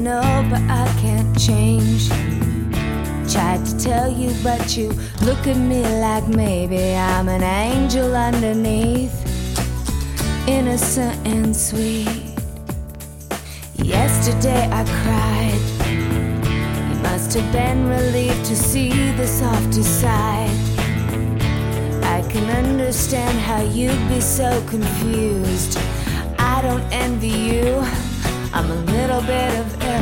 No, but I can't change. Tried to tell you, but you look at me like maybe I'm an angel underneath, innocent and sweet. Yesterday I cried. You must have been relieved to see the softer side. I can understand how you'd be so confused. I don't envy you. I'm a little bit of